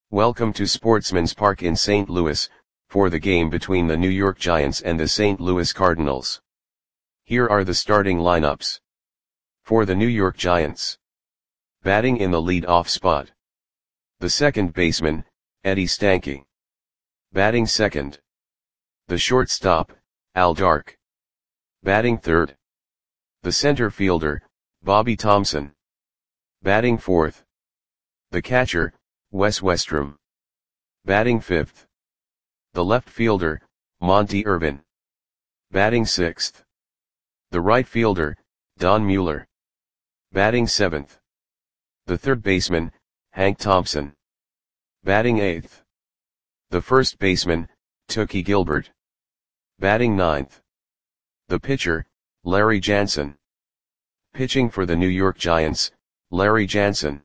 Welcome to Sportsman's Park in St. Louis, for the game between the New York Giants and the St. Louis Cardinals. Here are the starting lineups. For the New York Giants. Batting in the lead-off spot. The second baseman, Eddie Stanky. Batting second. The shortstop, Al Dark. Batting third. The center fielder, Bobby Thomson. Batting fourth. The catcher, Wes Westrum. Batting fifth. The left fielder, Monty Irvin. Batting sixth. The right fielder, Don Mueller. Batting seventh. The third baseman, Hank Thompson. Batting eighth. The first baseman, Tookie Gilbert. Batting ninth. The pitcher, Larry Jansen. Pitching for the New York Giants, Larry Jansen.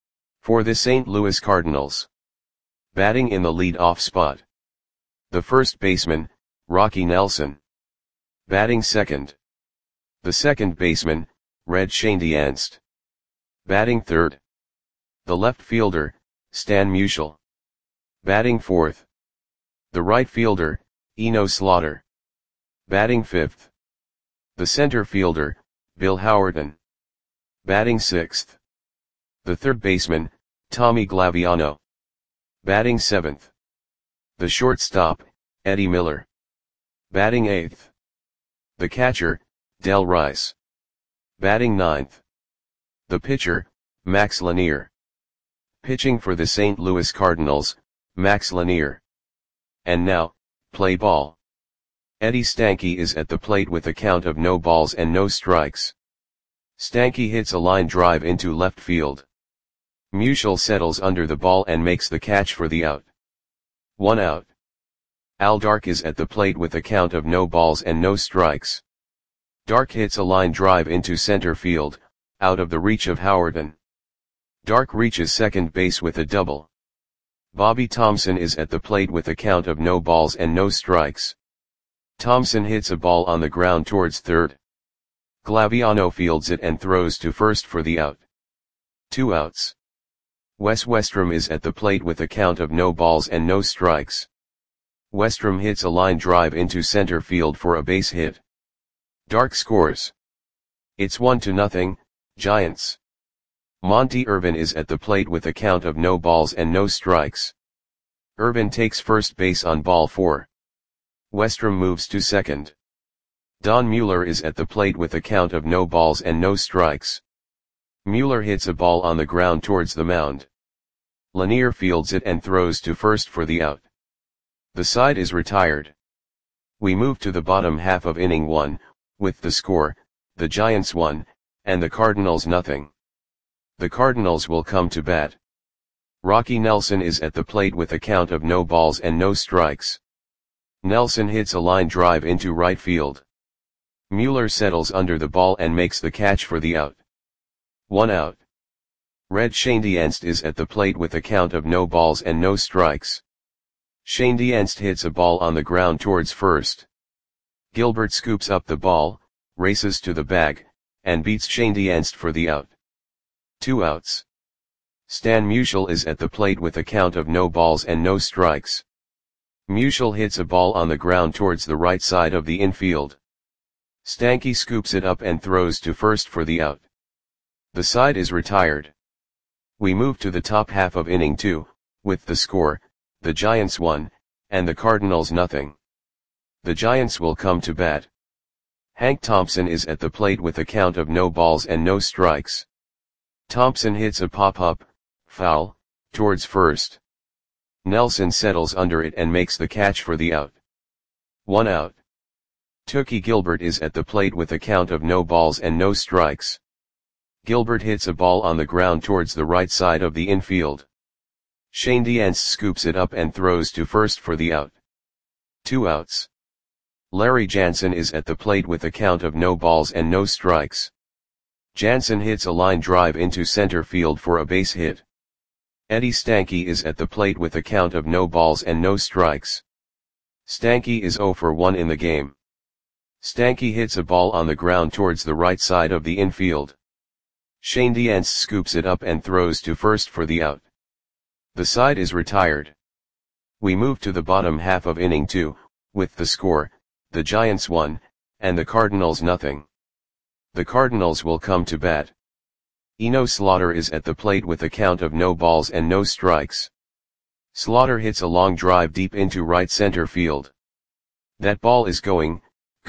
For the St. Louis Cardinals. Batting in the lead-off spot. The first baseman, Rocky Nelson. Batting second. The second baseman, Red Schoendienst. Batting third. The left fielder, Stan Musial. Batting fourth. The right fielder, Eno Slaughter. Batting fifth. The center fielder, Bill Howerton. Batting sixth. The third baseman, Tommy Glaviano. Batting seventh. The shortstop, Eddie Miller. Batting eighth. The catcher, Del Rice. Batting ninth. The pitcher, Max Lanier. Pitching for the St. Louis Cardinals, Max Lanier. And now, play ball. Eddie Stanky is at the plate with a count of no balls and no strikes. Stanky hits a line drive into left field. Musial settles under the ball and makes the catch for the out. 1 out. Al Dark is at the plate with a count of no balls and no strikes. Dark hits a line drive into center field, out of the reach of Howerton. Dark reaches second base with a double. Bobby Thomson is at the plate with a count of no balls and no strikes. Thomson hits a ball on the ground towards third. Glaviano fields it and throws to first for the out. 2 outs. Wes Westrum is at the plate with a count of no balls and no strikes. Westrum hits a line drive into center field for a base hit. Dark scores. It's 1-0, Giants. Monty Irvin is at the plate with a count of no balls and no strikes. Irvin takes first base on ball 4. Westrum moves to second. Don Mueller is at the plate with a count of no balls and no strikes. Mueller hits a ball on the ground towards the mound. Lanier fields it and throws to first for the out. The side is retired. We move to the bottom half of inning 1, with the score, the Giants 1, and the Cardinals 0. The Cardinals will come to bat. Rocky Nelson is at the plate with a count of no balls and no strikes. Nelson hits a line drive into right field. Mueller settles under the ball and makes the catch for the out. 1 out. Red Schoendienst is at the plate with a count of no balls and no strikes. Schoendienst hits a ball on the ground towards first. Gilbert scoops up the ball, races to the bag, and beats Schoendienst for the out. 2 outs. Stan Musial is at the plate with a count of no balls and no strikes. Musial hits a ball on the ground towards the right side of the infield. Stanky scoops it up and throws to first for the out. The side is retired. We move to the top half of inning 2, with the score, the Giants 1, and the Cardinals 0. The Giants will come to bat. Hank Thompson is at the plate with a count of no balls and no strikes. Thompson hits a pop-up, foul, towards first. Nelson settles under it and makes the catch for the out. 1 out. Tookie Gilbert is at the plate with a count of no balls and no strikes. Gilbert hits a ball on the ground towards the right side of the infield. Schoendienst scoops it up and throws to first for the out. 2 outs. Larry Jansen is at the plate with a count of no balls and no strikes. Jansen hits a line drive into center field for a base hit. Eddie Stanky is at the plate with a count of no balls and no strikes. Stanky is 0 for 1 in the game. Stanky hits a ball on the ground towards the right side of the infield. Schoendienst scoops it up and throws to first for the out. The side is retired. We move to the bottom half of inning 2, with the score, the Giants 1, and the Cardinals nothing. The Cardinals will come to bat. Eno Slaughter is at the plate with a count of no balls and no strikes. Slaughter hits a long drive deep into right center field. That ball is going,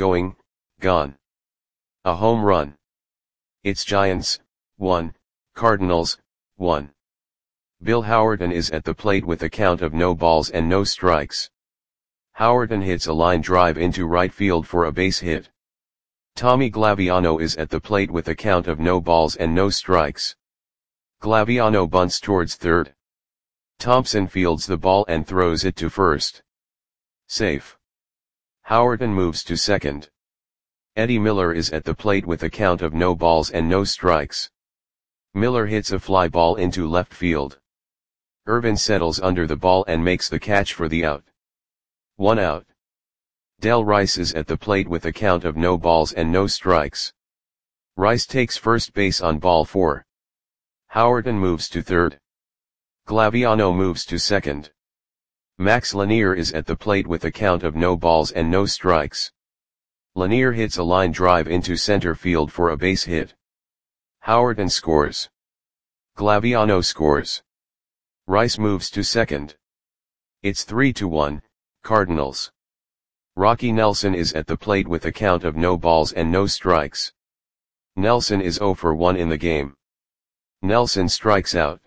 gone. A home run. It's Giants, 1, Cardinals, 1. Bill Howerton is at the plate with a count of no balls and no strikes. Howerton hits a line drive into right field for a base hit. Tommy Glaviano is at the plate with a count of no balls and no strikes. Glaviano bunts towards third. Thompson fields the ball and throws it to first. Safe. Howerton moves to second. Eddie Miller is at the plate with a count of no balls and no strikes. Miller hits a fly ball into left field. Irvin settles under the ball and makes the catch for the out. 1 out. Del Rice is at the plate with a count of no balls and no strikes. Rice takes first base on ball 4. Howerton moves to third. Glaviano moves to second. Max Lanier is at the plate with a count of no balls and no strikes. Lanier hits a line drive into center field for a base hit. Howerton scores. Glaviano scores. Rice moves to second. It's 3-1, Cardinals. Rocky Nelson is at the plate with a count of no balls and no strikes. Nelson is 0 for 1 in the game. Nelson strikes out.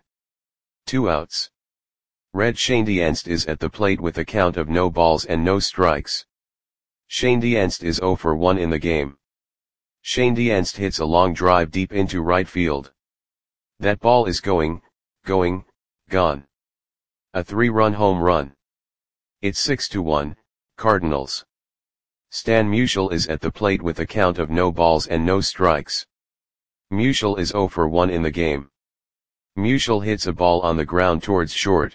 2 outs. Red Schoendienst is at the plate with a count of no balls and no strikes. Schoendienst is 0 for 1 in the game. Schoendienst hits a long drive deep into right field. That ball is going, gone. A 3-run home run. It's 6-1, Cardinals. Stan Musial is at the plate with a count of no balls and no strikes. Musial is 0 for 1 in the game. Musial hits a ball on the ground towards short.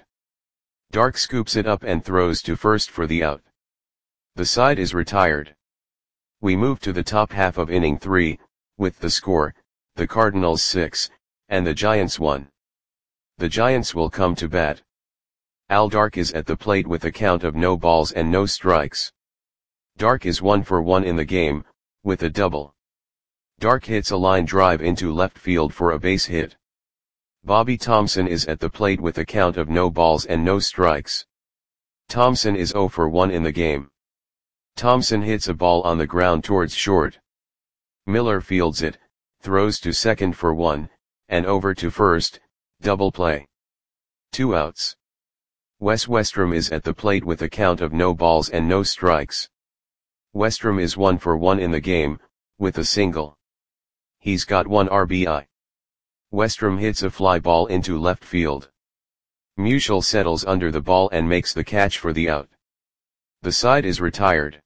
Dark scoops it up and throws to first for the out. The side is retired. We move to the top half of inning 3, with the score, the Cardinals 6, and the Giants 1. The Giants will come to bat. Al Dark is at the plate with a count of no balls and no strikes. Dark is 1 for 1 in the game, with a double. Dark hits a line drive into left field for a base hit. Bobby Thompson is at the plate with a count of no balls and no strikes. Thompson is 0 for 1 in the game. Thompson hits a ball on the ground towards short. Miller fields it, throws to second for 1, and over to first, double play. 2 outs. Wes Westrom is at the plate with a count of no balls and no strikes. Westrom is 1 for 1 in the game, with a single. He's got 1 RBI. Westrom hits a fly ball into left field. Musial settles under the ball and makes the catch for the out. The side is retired.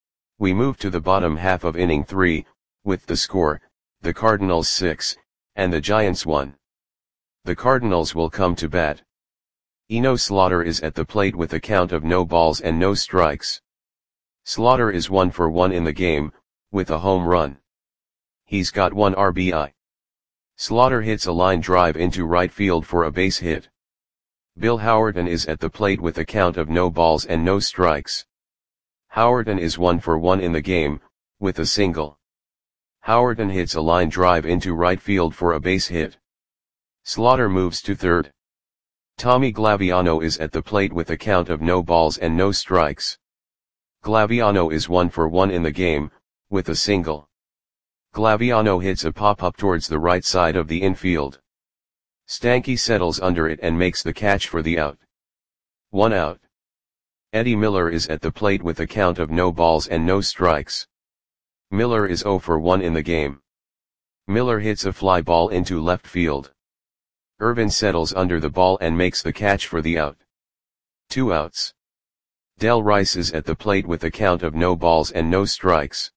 We move to the bottom half of inning 3, with the score, the Cardinals 6, and the Giants 1. The Cardinals will come to bat. Eno Slaughter is at the plate with a count of no balls and no strikes. Slaughter is 1 for 1 in the game, with a home run. He's got 1 RBI. Slaughter hits a line drive into right field for a base hit. Bill Howerton is at the plate with a count of no balls and no strikes. Howerton is 1 for 1 in the game, with a single. Howerton hits a line drive into right field for a base hit. Slaughter moves to third. Tommy Glaviano is at the plate with a count of no balls and no strikes. Glaviano is 1 for 1 in the game, with a single. Glaviano hits a pop-up towards the right side of the infield. Stanky settles under it and makes the catch for the out. 1 out. Eddie Miller is at the plate with a count of no balls and no strikes. Miller is 0 for 1 in the game. Miller hits a fly ball into left field. Irvin settles under the ball and makes the catch for the out. 2 outs. Del Rice is at the plate with a count of no balls and no strikes.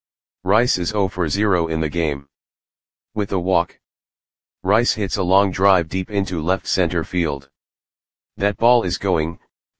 Rice is 0 for 0 in the game. With a walk. Rice hits a long drive deep into left center field. That ball is going,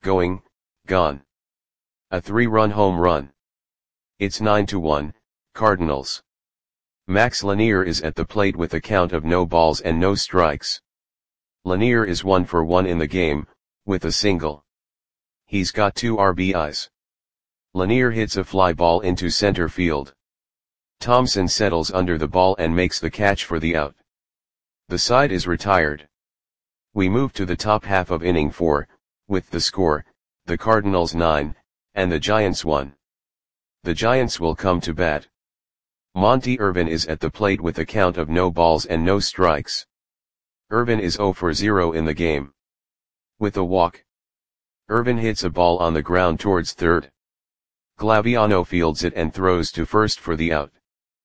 gone. A 3-run home run. It's 9-1, Cardinals. Max Lanier is at the plate with a count of no balls and no strikes. Lanier is 1 for 1 in the game, with a single. He's got 2 RBIs. Lanier hits a fly ball into center field. Thompson settles under the ball and makes the catch for the out. The side is retired. We move to the top half of inning 4, with the score, the Cardinals 9, and the Giants 1. The Giants will come to bat. Monty Irvin is at the plate with a count of no balls and no strikes. Irvin is 0 for 0 in the game. With a walk, Irvin hits a ball on the ground towards third. Glaviano fields it and throws to first for the out.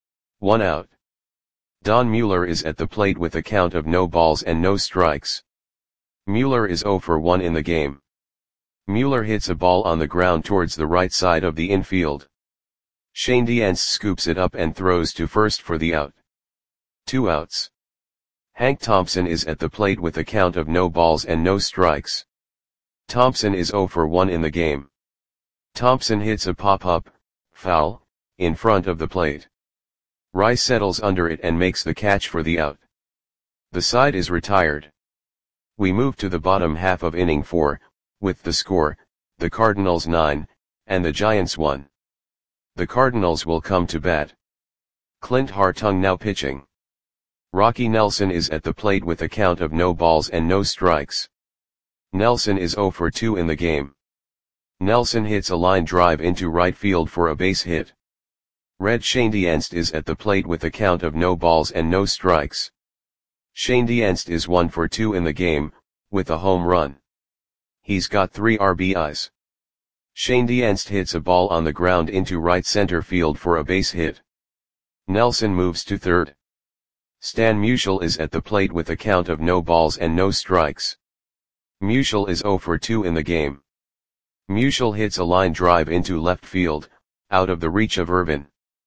1 out. Don Mueller is at the plate with a count of no balls and no strikes. Mueller is 0 for 1 in the game. Mueller hits a ball on the ground towards the right side of the infield. Shane Diance scoops it up and throws to first for the out. 2 outs. Hank Thompson is at the plate with a count of no balls and no strikes. Thompson is 0 for 1 in the game. Thompson hits a pop-up, foul, in front of the plate. Rice settles under it and makes the catch for the out. The side is retired. We move to the bottom half of inning 4, with the score, the Cardinals 9, and the Giants 1. The Cardinals will come to bat. Clint Hartung now pitching. Rocky Nelson is at the plate with a count of no balls and no strikes. Nelson is 0 for 2 in the game. Nelson hits a line drive into right field for a base hit. Red Shane Diance is at the plate with a count of no balls and no strikes. Shane Diance is 1 for 2 in the game, with a home run. He's got 3 RBIs. Shane Diance hits a ball on the ground into right center field for a base hit. Nelson moves to third. Stan Musial is at the plate with a count of no balls and no strikes. Musial is 0 for 2 in the game. Musial hits a line drive into left field, out of the reach of Irvin.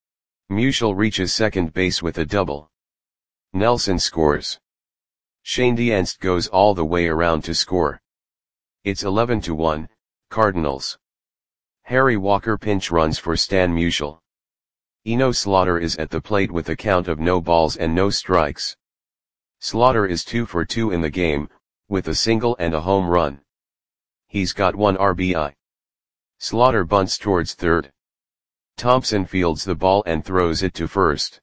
Musial reaches second base with a double. Nelson scores. Shane Diance goes all the way around to score. It's 11-1, Cardinals. Harry Walker pinch runs for Stan Musial. Eno Slaughter is at the plate with a count of no balls and no strikes. Slaughter is 2 for 2 in the game, with a single and a home run. He's got 1 RBI. Slaughter bunts towards third. Thompson fields the ball and throws it to first.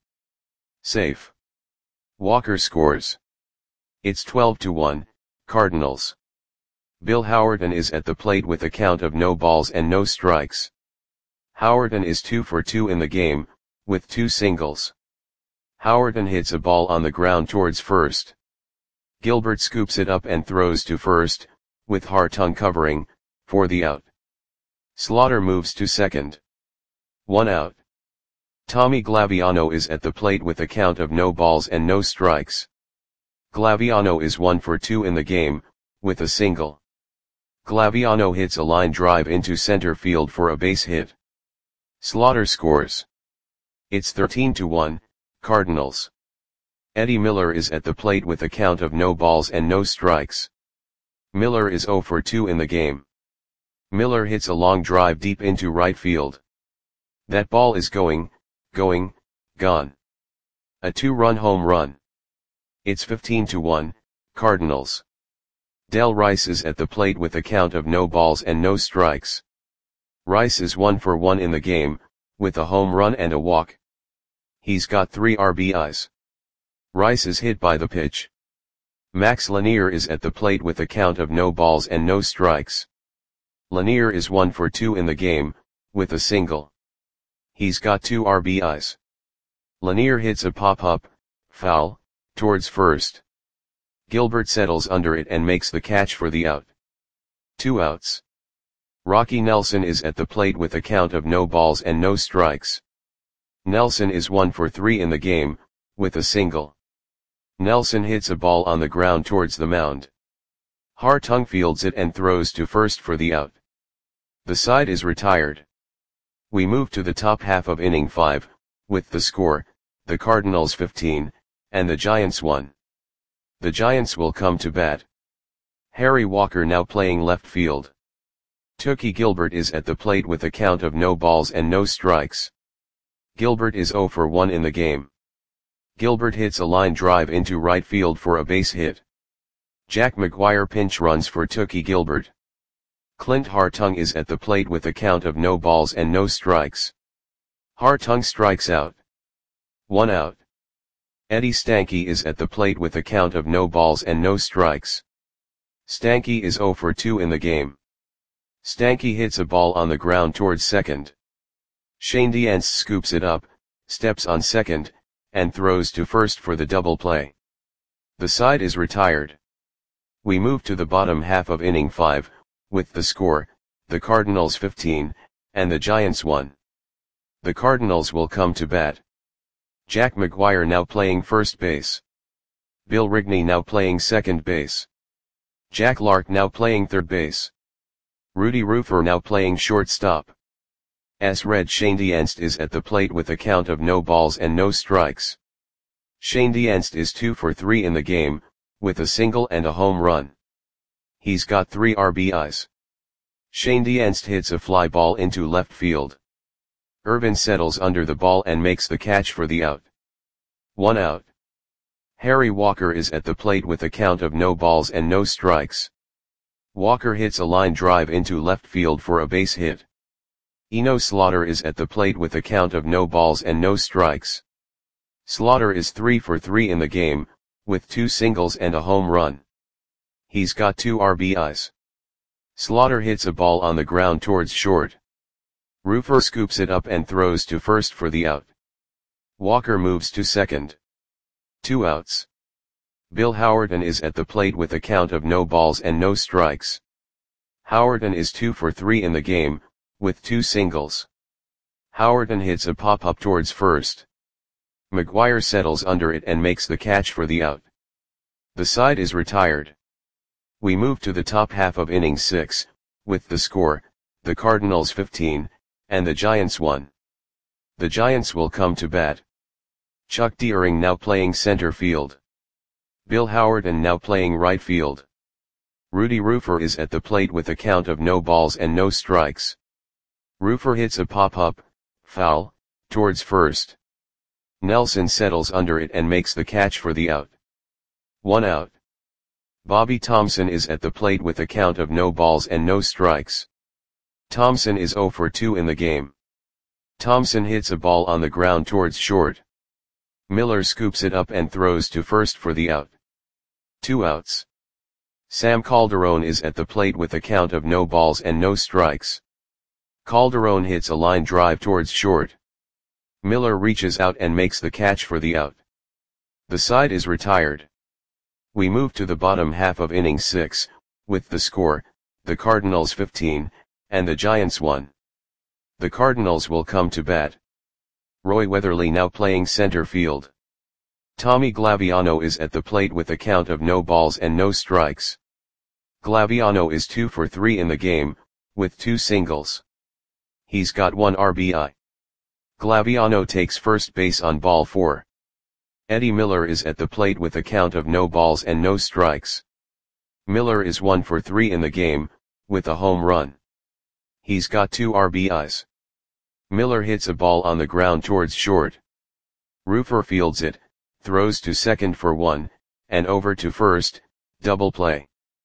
Safe. Walker scores. It's 12-1, Cardinals. Bill Howerton is at the plate with a count of no balls and no strikes. Howerton is 2 for 2 in the game, with 2 singles. Howerton hits a ball on the ground towards first. Gilbert scoops it up and throws to first, with Hartung covering, for the out. Slaughter moves to second. 1 out. Tommy Glaviano is at the plate with a count of no balls and no strikes. Glaviano is 1 for 2 in the game, with a single. Glaviano hits a line drive into center field for a base hit. Slaughter scores. It's 13-1, Cardinals. Eddie Miller is at the plate with a count of no balls and no strikes. Miller is 0 for 2 in the game. Miller hits a long drive deep into right field. That ball is gone. A 2-run home run. It's 15-1, Cardinals. Del Rice is at the plate with a count of no balls and no strikes. Rice is 1 for 1 in the game, with a home run and a walk. He's got 3 RBIs. Rice is hit by the pitch. Max Lanier is at the plate with a count of no balls and no strikes. Lanier is 1 for 2 in the game, with a single. He's got 2 RBIs. Lanier hits a pop-up, foul, towards first. Gilbert settles under it and makes the catch for the out. 2 outs. Rocky Nelson is at the plate with a count of no balls and no strikes. Nelson is 1 for 3 in the game, with a single. Nelson hits a ball on the ground towards the mound. Hartung fields it and throws to first for the out. The side is retired. We move to the top half of inning 5, with the score, the Cardinals 15, and the Giants 1. The Giants will come to bat. Harry Walker now playing left field. Tookie Gilbert is at the plate with a count of no balls and no strikes. Gilbert is 0 for 1 in the game. Gilbert hits a line drive into right field for a base hit. Jack McGuire pinch runs for Tookie Gilbert. Clint Hartung is at the plate with a count of no balls and no strikes. Hartung strikes out. 1 out. Eddie Stanky is at the plate with a count of no balls and no strikes. Stanky is 0 for 2 in the game. Stanky hits a ball on the ground towards second. Shane Dientz scoops it up, steps on second, and throws to first for the double play. The side is retired. We move to the bottom half of inning 5, with the score, the Cardinals 15, and the Giants 1. The Cardinals will come to bat. Jack McGuire now playing first base. Bill Rigney now playing second base. Jack Lark now playing third base. Rudy Rufer now playing shortstop. Red Shane Dientz is at the plate with a count of no balls and no strikes. Shane Dientz is 2 for 3 in the game, with a single and a home run. He's got 3 RBIs. Shane Dientz hits a fly ball into left field. Irvin settles under the ball and makes the catch for the out. 1 out. Harry Walker is at the plate with a count of no balls and no strikes. Walker hits a line drive into left field for a base hit. Eno Slaughter is at the plate with a count of no balls and no strikes. Slaughter is 3 for 3 in the game, with 2 singles and a home run. He's got 2 RBIs. Slaughter hits a ball on the ground towards short. Rufer scoops it up and throws to first for the out. Walker moves to second. 2 outs. Bill Howerton is at the plate with a count of no balls and no strikes. Howerton is 2 for 3 in the game, with 2 singles. Howerton hits a pop-up towards first. McGuire settles under it and makes the catch for the out. The side is retired. We move to the top half of inning 6, with the score, the Cardinals 15, and the Giants 1. The Giants will come to bat. Chuck Deering now playing center field. Bill Howerton now playing right field. Rudy Rufer is at the plate with a count of no balls and no strikes. Rufer hits a pop-up, foul, towards first. Nelson settles under it and makes the catch for the out. 1 out. Bobby Thompson is at the plate with a count of no balls and no strikes. Thompson is 0 for 2 in the game. Thompson hits a ball on the ground towards short. Miller scoops it up and throws to first for the out. 2 outs. Sam Calderon is at the plate with a count of no balls and no strikes. Calderon hits a line drive towards short. Miller reaches out and makes the catch for the out. The side is retired. We move to the bottom half of inning 6, with the score, the Cardinals 15, and the Giants 1. The Cardinals will come to bat. Roy Weatherly now playing center field. Tommy Glaviano is at the plate with a count of no balls and no strikes. Glaviano is 2 for 3 in the game, with 2 singles. He's got 1 RBI. Glaviano takes first base on ball 4. Eddie Miller is at the plate with a count of no balls and no strikes. Miller is 1 for 3 in the game, with a home run. He's got 2 RBIs. Miller hits a ball on the ground towards short. Rufer fields it, throws to second for 1, and over to first, double play.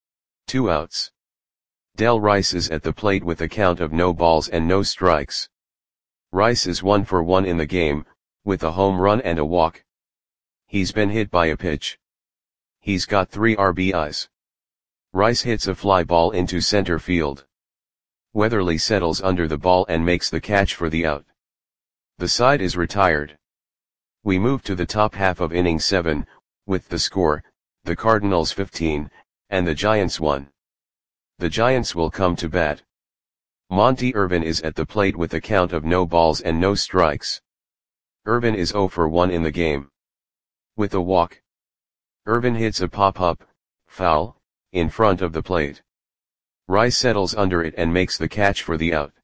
2 outs. Del Rice is at the plate with a count of no balls and no strikes. Rice is 1 for 1 in the game, with a home run and a walk. He's been hit by a pitch. He's got 3 RBIs. Rice hits a fly ball into center field. Weatherly settles under the ball and makes the catch for the out. The side is retired. We move to the top half of inning 7, with the score, the Cardinals 15, and the Giants 1. The Giants will come to bat. Monty Irvin is at the plate with a count of no balls and no strikes. Irvin is 0 for 1 in the game. With a walk. Irvin hits a pop-up, foul, in front of the plate. Rice settles under it and makes the catch for the out.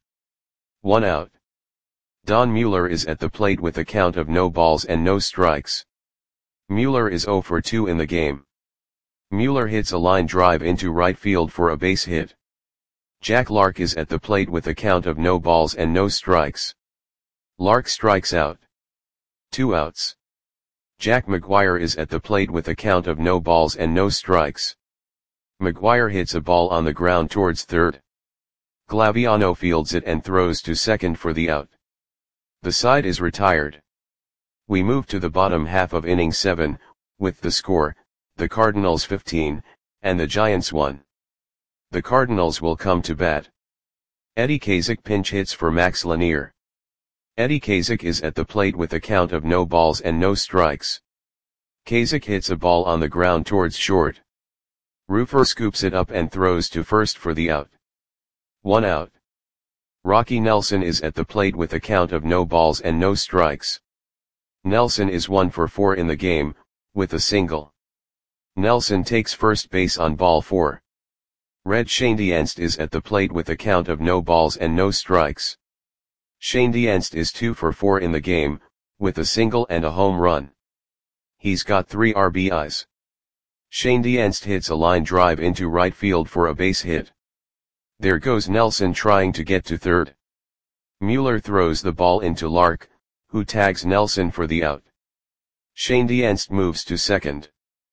1 out. Don Mueller is at the plate with a count of no balls and no strikes. Mueller is 0 for 2 in the game. Mueller hits a line drive into right field for a base hit. Jack Lark is at the plate with a count of no balls and no strikes. Lark strikes out. 2 outs. Jack McGuire is at the plate with a count of no balls and no strikes. McGuire hits a ball on the ground towards third. Glaviano fields it and throws to second for the out. The side is retired. We move to the bottom half of inning 7, with the score, the Cardinals 15, and the Giants 1. The Cardinals will come to bat. Eddie Kazak pinch hits for Max Lanier. Eddie Kazak is at the plate with a count of no balls and no strikes. Kazak hits a ball on the ground towards short. Rufer scoops it up and throws to first for the out. 1 out. Rocky Nelson is at the plate with a count of no balls and no strikes. Nelson is 1 for 4 in the game, with a single. Nelson takes first base on ball 4. Red Schoendienst is at the plate with a count of no balls and no strikes. Schoendienst is 2 for 4 in the game, with a single and a home run. He's got 3 RBIs. Schoendienst hits a line drive into right field for a base hit. There goes Nelson trying to get to third. Mueller throws the ball into Lark, who tags Nelson for the out. Schoendienst moves to second.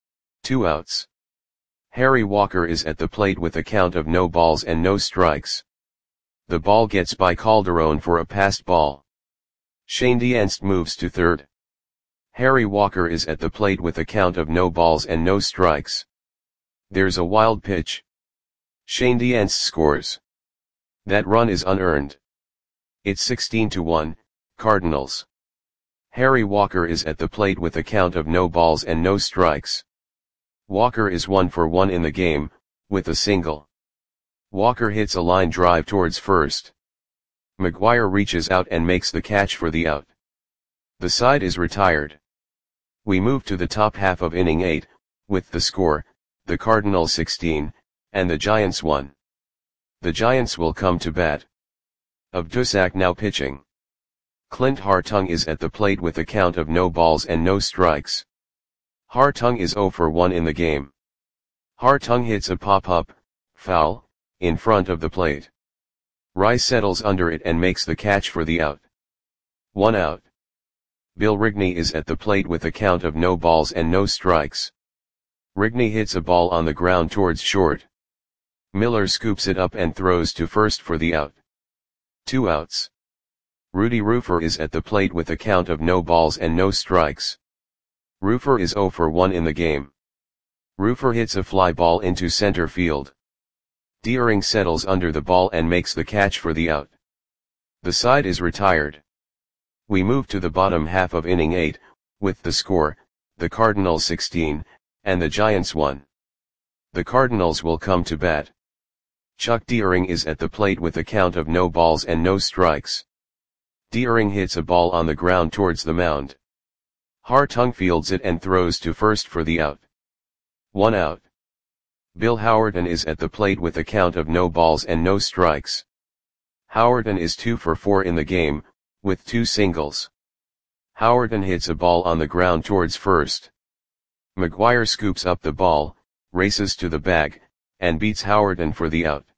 2 outs. Harry Walker is at the plate with a count of no balls and no strikes. The ball gets by Calderon for a passed ball. Schoendienst moves to third. Harry Walker is at the plate with a count of no balls and no strikes. There's a wild pitch. Schoendienst scores. That run is unearned. It's 16-1, Cardinals. Harry Walker is at the plate with a count of no balls and no strikes. Walker is 1 for 1 in the game, with a single. Walker hits a line drive towards first. McGuire reaches out and makes the catch for the out. The side is retired. We move to the top half of inning 8, with the score, the Cardinals 16, and the Giants 1. The Giants will come to bat. Obdusak now pitching. Clint Hartung is at the plate with a count of no balls and no strikes. Hartung is 0 for 1 in the game. Hartung hits a pop-up, foul, in front of the plate. Rice settles under it and makes the catch for the out. 1 out. Bill Rigney is at the plate with a count of no balls and no strikes. Rigney hits a ball on the ground towards short. Miller scoops it up and throws to first for the out. 2 outs. Rudy Rufer is at the plate with a count of no balls and no strikes. Rufer is 0 for 1 in the game. Rufer hits a fly ball into center field. Deering settles under the ball and makes the catch for the out. The side is retired. We move to the bottom half of inning 8, with the score, the Cardinals 16, and the Giants 1. The Cardinals will come to bat. Chuck Deering is at the plate with a count of no balls and no strikes. Deering hits a ball on the ground towards the mound. Hartung fields it and throws to first for the out. 1 out. Bill Howerton is at the plate with a count of no balls and no strikes. Howerton is 2 for 4 in the game, with 2 singles. Howerton hits a ball on the ground towards first. McGuire scoops up the ball, races to the bag, and beats Howerton for the out.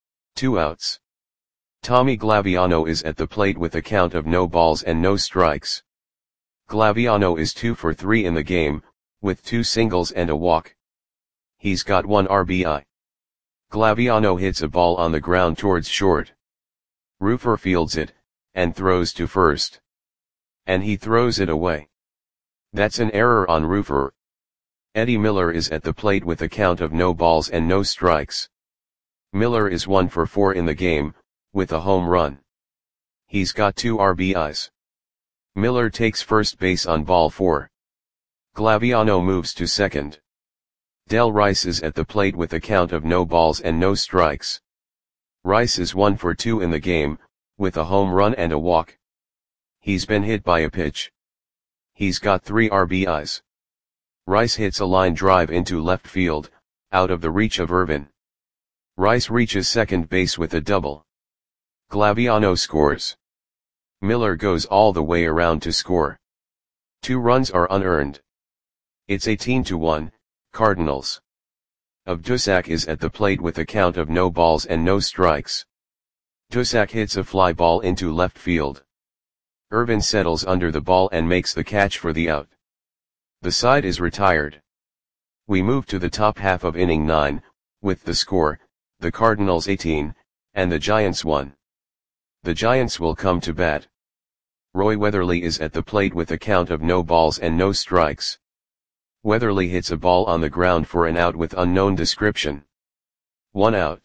2 outs. Tommy Glaviano is at the plate with a count of no balls and no strikes. Glaviano is 2 for 3 in the game, with 2 singles and a walk. He's got 1 RBI. Glaviano hits a ball on the ground towards short. Rufer fields it, and throws to first. And he throws it away. That's an error on Rufer. Eddie Miller is at the plate with a count of no balls and no strikes. Miller is 1 for 4 in the game, with a home run. He's got 2 RBIs. Miller takes first base on ball 4. Glaviano moves to second. Del Rice is at the plate with a count of no balls and no strikes. Rice is 1 for 2 in the game, with a home run and a walk. He's been hit by a pitch. He's got 3 RBIs. Rice hits a line drive into left field, out of the reach of Irvin. Rice reaches second base with a double. Glaviano scores. Miller goes all the way around to score. 2 runs are unearned. It's 18-1, Cardinals. Obdusak is at the plate with a count of no balls and no strikes. Dusak hits a fly ball into left field. Irvin settles under the ball and makes the catch for the out. The side is retired. We move to the top half of inning 9, With the score, the Cardinals 18, and the Giants 1. The Giants will come to bat. Roy Weatherly is at the plate with a count of no balls and no strikes. Weatherly hits a ball on the ground for an out with unknown description. 1 out.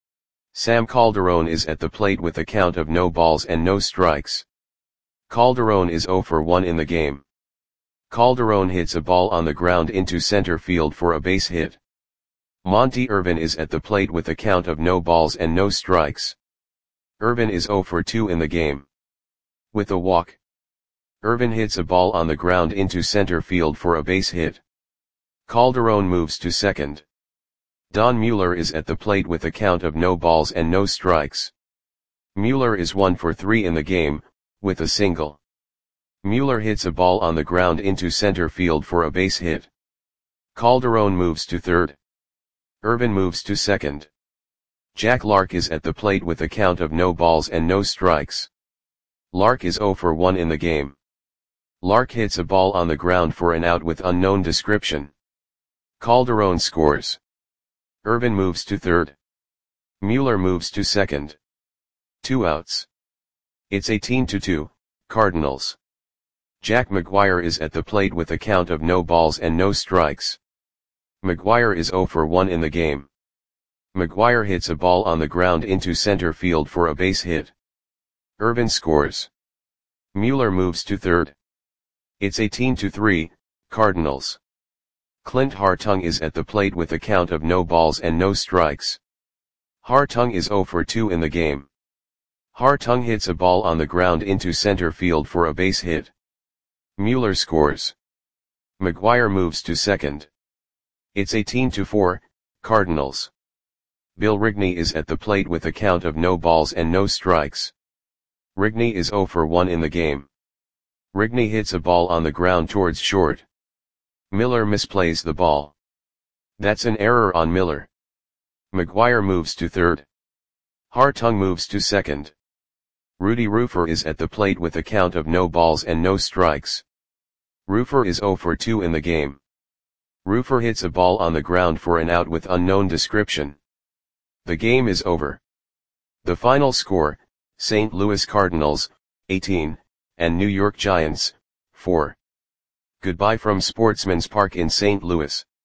Sam Calderon is at the plate with a count of no balls and no strikes. Calderon is 0 for 1 in the game. Calderon hits a ball on the ground into center field for a base hit. Monty Irvin is at the plate with a count of no balls and no strikes. Irvin is 0 for 2 in the game. With a walk, Irvin hits a ball on the ground into center field for a base hit. Calderon moves to second. Don Mueller is at the plate with a count of no balls and no strikes. Mueller is 1 for 3 in the game, with a single. Mueller hits a ball on the ground into center field for a base hit. Calderon moves to third. Irvin moves to second. Jack Lark is at the plate with a count of no balls and no strikes. Lark is 0 for 1 in the game. Lark hits a ball on the ground for an out with unknown description. Calderon scores. Irvin moves to third. Mueller moves to second. 2 outs. It's 18-2, Cardinals. Jack McGuire is at the plate with a count of no balls and no strikes. McGuire is 0 for 1 in the game. McGuire hits a ball on the ground into center field for a base hit. Irvin scores. Mueller moves to third. It's 18-3, Cardinals. Clint Hartung is at the plate with a count of no balls and no strikes. Hartung is 0 for 2 in the game. Hartung hits a ball on the ground into center field for a base hit. Mueller scores. McGuire moves to second. It's 18-4, Cardinals. Bill Rigney is at the plate with a count of no balls and no strikes. Rigney is 0 for 1 in the game. Rigney hits a ball on the ground towards short. Miller misplays the ball. That's an error on Miller. McGuire moves to third. Hartung moves to second. Rudy Rufer is at the plate with a count of no balls and no strikes. Rufer is 0 for 2 in the game. Rufer hits a ball on the ground for an out with unknown description. The game is over. The final score, St. Louis Cardinals, 18, and New York Giants, 4. Goodbye from Sportsman's Park in St. Louis.